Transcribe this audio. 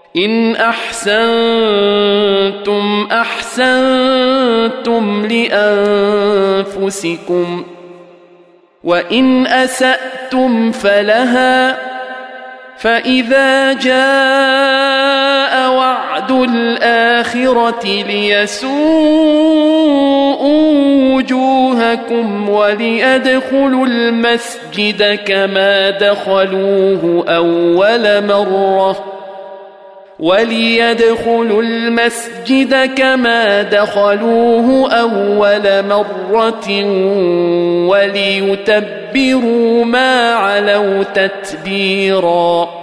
إن أحسنتم أحسنتم لأنفسكم وإن أسأتم فلها فإذا جاء وعد الآخرة ليسوءوا وجوهكم وليدخلوا المسجد كما دخلوه أول مرة وليتبروا ما علوا تتبيرا